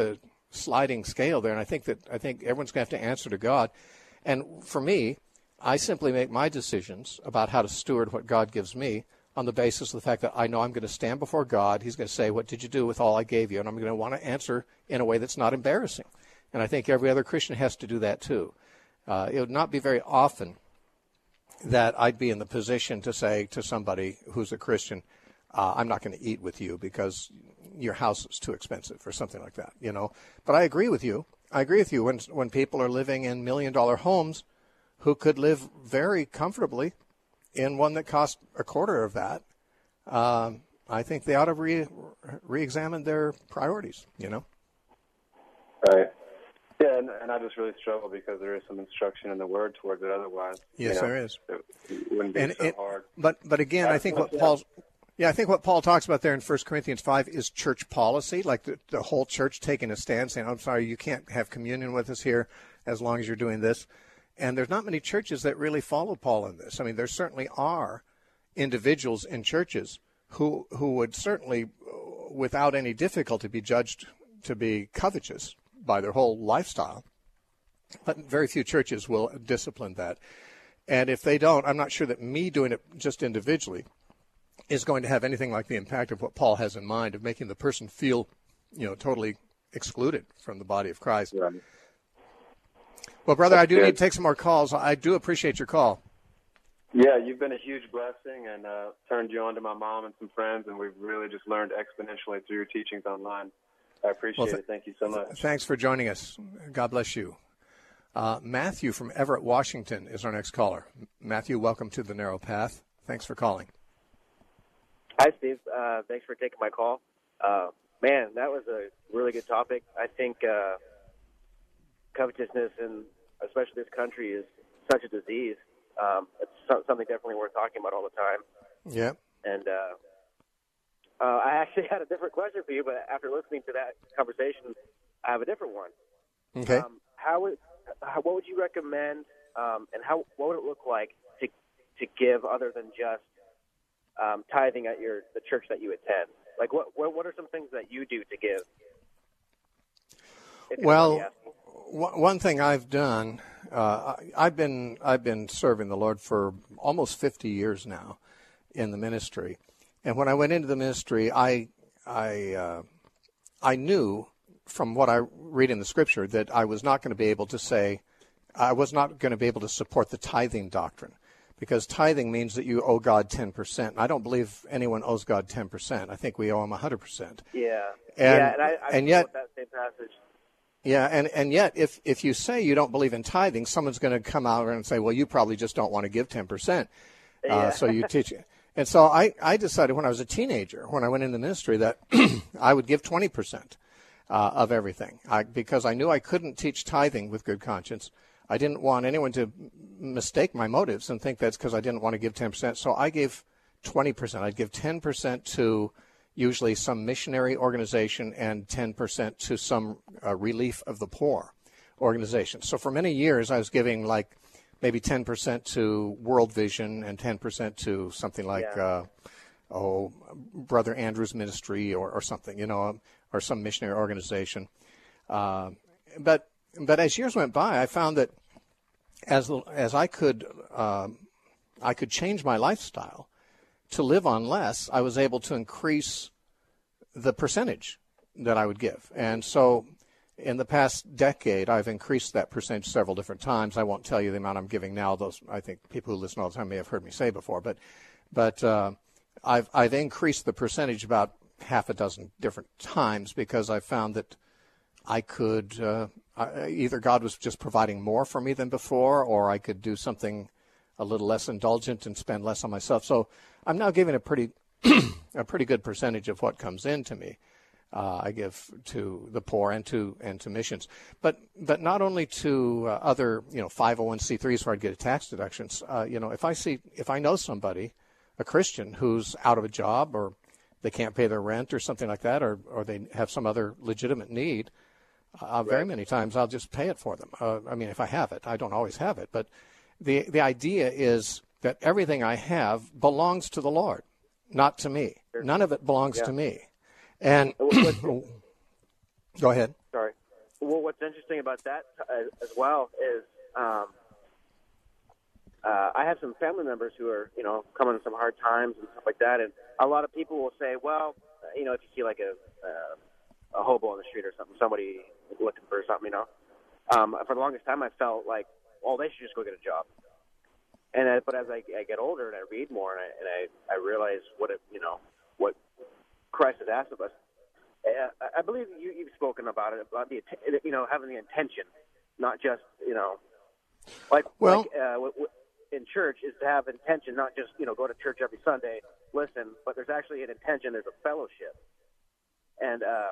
sliding scale there, and I think that I think everyone's going to have to answer to God. And for me, I simply make my decisions about how to steward what God gives me on the basis of the fact that I know I'm going to stand before God. He's going to say, what did you do with all I gave you? And I'm going to want to answer in a way that's not embarrassing. And I think every other Christian has to do that too. Uh, it would not be very often that I'd be in the position to say to somebody who's a Christian, uh, I'm not going to eat with you because your house is too expensive or something like that, you know. But I agree with you. I agree with you when when people are living in million-dollar homes who could live very comfortably in one that cost a quarter of that, um, I think they ought to re, re-examine their priorities, you know. Right. Yeah, and, and I just really struggle because there is some instruction in the Word towards it. Otherwise, yes, you know, there is. It wouldn't be and so it, hard. But but again, I think what Paul's yeah, I think what Paul talks about there in First Corinthians five is church policy, like the, the whole church taking a stand, saying, "I'm sorry, you can't have communion with us here as long as you're doing this." And there's not many churches that really follow Paul in this. I mean, there certainly are individuals in churches who who would certainly, without any difficulty, be judged to be covetous by their whole lifestyle. But very few churches will discipline that. And if they don't, I'm not sure that me doing it just individually is going to have anything like the impact of what Paul has in mind of making the person feel, you know, totally excluded from the body of Christ. Right. Well, brother, That's I do good. need to take some more calls. I do appreciate your call. Yeah, you've been a huge blessing, and uh, turned you on to my mom and some friends, and we've really just learned exponentially through your teachings online. I appreciate Well, th- it. Thank you so much. Thanks for joining us. God bless you. Uh, Matthew from Everett, Washington is our next caller. Matthew, welcome to The Narrow Path. Thanks for calling. Hi, Steve. Uh, thanks for taking my call. Uh, man, that was a really good topic. I think uh, covetousness, in especially this country, is such a disease. Um, it's so- something definitely worth talking about all the time. Yeah. And uh, uh, I actually had a different question for you, but after listening to that conversation, I have a different one. Okay. Um, how would how, what would you recommend, um, and how what would it look like to to give other than just um, tithing at your the church that you attend? Like, what what what are some things that you do to give? If you don't mind me Well, asking. w- one thing I've done, uh, I- I've been I've been serving the Lord for almost fifty years now in the ministry, and when I went into the ministry, I I uh, I knew from what I read in the Scripture that I was not going to be able to say, I was not going to be able to support the tithing doctrine, because tithing means that you owe God ten percent. I don't believe anyone owes God ten percent. I think we owe him one hundred percent. Yeah, And- yeah, and I, I and know yet- that same passage. Yeah, and, and yet if, if you say you don't believe in tithing, someone's going to come out and say, well, you probably just don't want to give ten percent. Uh, Yeah. so you teach it. And so I, I decided when I was a teenager, when I went into ministry, that I would give twenty percent uh, of everything I, because I knew I couldn't teach tithing with good conscience. I didn't want anyone to mistake my motives and think that's because I didn't want to give ten percent. So I gave twenty percent. I'd give ten percent to usually some missionary organization and ten percent to some uh, relief of the poor organization. So for many years, I was giving like maybe ten percent to World Vision and ten percent to something like, Yeah. uh, oh, Brother Andrew's Ministry or, or something, you know, or some missionary organization. Uh, but but as years went by, I found that as as I could um, I could change my lifestyle to live on less, I was able to increase the percentage that I would give. And so in the past decade, I've increased that percentage several different times. I won't tell you the amount I'm giving now. Those I think people who listen all the time may have heard me say before. But but uh, I've I've increased the percentage about half a dozen different times because I found that I could uh, I, either God was just providing more for me than before, or I could do something a little less indulgent and spend less on myself. So I'm now giving a pretty a pretty good percentage of what comes in to me. Uh, I give to the poor and to and to missions, but but not only to uh, other you know five oh one c threes where I'd get a tax deductions. Uh, you know, if I see if I know somebody, a Christian who's out of a job or they can't pay their rent or something like that, or or they have some other legitimate need, uh, very many times I'll just pay it for them. Uh, I mean, if I have it, I don't always have it, but the the idea is that everything I have belongs to the Lord, not to me. None of it belongs Yeah. to me. And What- what- go ahead. Sorry. well, what's interesting about that uh, as well is um, uh, I have some family members who are, you know, coming in some hard times and stuff like that, and a lot of people will say, well, you know, if you see like a uh, a hobo on the street or something, somebody looking for something, you know, um, for the longest time I felt like, oh, they should just go get a job. And I, but as I, I get older and I read more and I and I, I realize what it, you know, what Christ has asked of us. I believe you, you've spoken about it, about the, you know, having the intention, not just, you know, like, well, like uh, w- w- in church is to have intention, not just, you know, go to church every Sunday, listen, but there's actually an intention, there's a fellowship. And uh,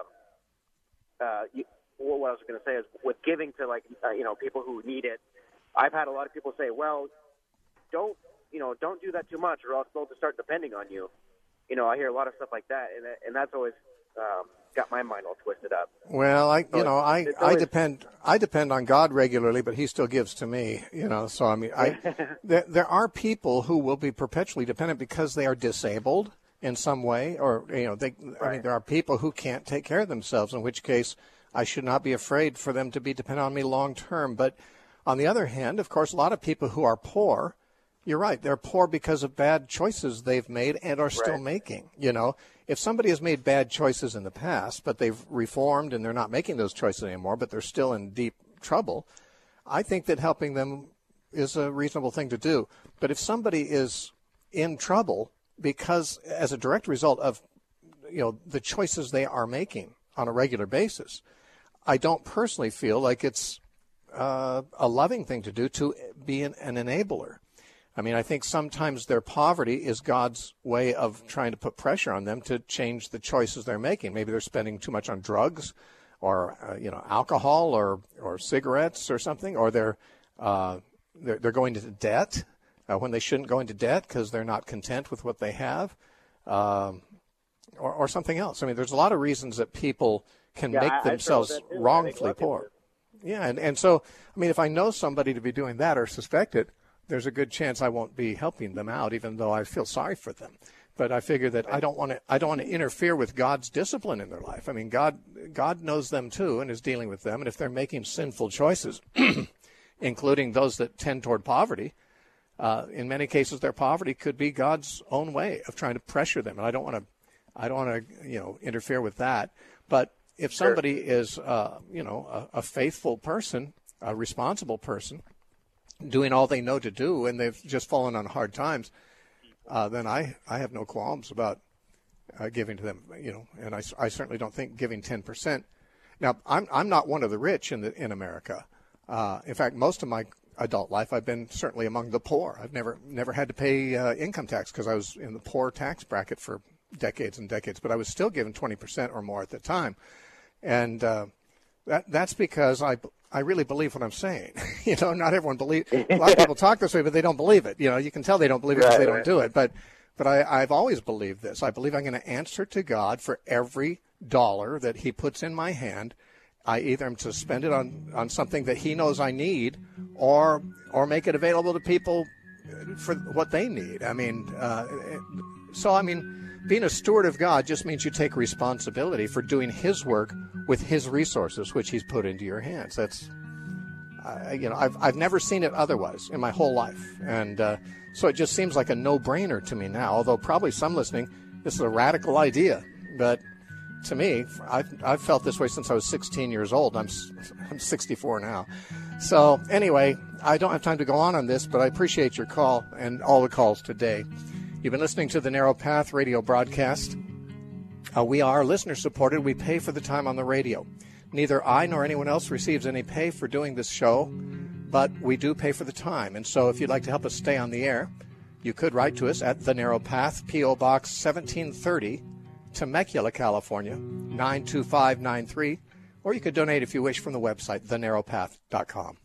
uh, you, what I was going to say is with giving to, like, uh, you know, people who need it, I've had a lot of people say, well, don't, you know, don't do that too much or else they'll just start depending on you. You know, I hear a lot of stuff like that, and and that's always um, got my mind all twisted up. Well, I, so you know, I, always, I depend, I depend on God regularly, but He still gives to me, you know. So I mean, I, there, there are people who will be perpetually dependent because they are disabled in some way, or you know, they. Right. I mean, there are people who can't take care of themselves. In which case, I should not be afraid for them to be dependent on me long term. But on the other hand, of course, a lot of people who are poor. You're right. They're poor because of bad choices they've made and are still right. making. You know, if somebody has made bad choices in the past, but they've reformed and they're not making those choices anymore, but they're still in deep trouble, I think that helping them is a reasonable thing to do. But if somebody is in trouble because as a direct result of, you know, the choices they are making on a regular basis, I don't personally feel like it's uh, a loving thing to do to be an, an enabler. I mean, I think sometimes their poverty is God's way of trying to put pressure on them to change the choices they're making. Maybe they're spending too much on drugs or, uh, you know, alcohol or, or cigarettes or something, or they're, uh, they're, they're going into debt uh, when they shouldn't go into debt because they're not content with what they have, um, or, or something else. I mean, there's a lot of reasons that people can yeah, make I, themselves I wrongfully poor. Yeah, and, and so, I mean, if I know somebody to be doing that or suspect it, there's a good chance I won't be helping them out, even though I feel sorry for them. But I figure that I don't want to. I don't want to interfere with God's discipline in their life. I mean, God, God knows them too, and is dealing with them. And if they're making sinful choices, including those that tend toward poverty, uh, in many cases, their poverty could be God's own way of trying to pressure them. And I don't want to. I don't want to, you know, interfere with that. But if somebody sure. is, uh, you know, a, a faithful person, a responsible person, doing all they know to do, and they've just fallen on hard times, uh, then I, I have no qualms about uh, giving to them, you know, and I, I certainly don't think giving ten percent. Now, I'm I'm not one of the rich in the in America. Uh, in fact, most of my adult life, I've been certainly among the poor. I've never never had to pay uh, income tax because I was in the poor tax bracket for decades and decades, but I was still given twenty percent or more at the time. And uh, that that's because I I really believe what I'm saying. You know, not everyone believes. A lot of people talk this way, but they don't believe it. You know, you can tell they don't believe it because right, they don't right. do it. But but I, I've always believed this. I believe I'm going to answer to God for every dollar that He puts in my hand. I either am to spend it on, on something that He knows I need, or or make it available to people for what they need. I mean, uh, so I mean. Being a steward of God just means you take responsibility for doing His work with His resources, which He's put into your hands. That's, uh, you know, I've I've never seen it otherwise in my whole life, and uh, so it just seems like a no-brainer to me now. Although probably some listening, this is a radical idea, but to me, I've I've felt this way since I was sixteen years old. I'm I'm sixty-four now. So anyway, I don't have time to go on on this, but I appreciate your call and all the calls today. You've been listening to the Narrow Path radio broadcast. Uh, we are listener-supported. We pay for the time on the radio. Neither I nor anyone else receives any pay for doing this show, but we do pay for the time. And so if you'd like to help us stay on the air, you could write to us at The Narrow Path, P O. Box seventeen thirty, Temecula, California, nine two five nine three, or you could donate if you wish from the website, the narrow path dot com.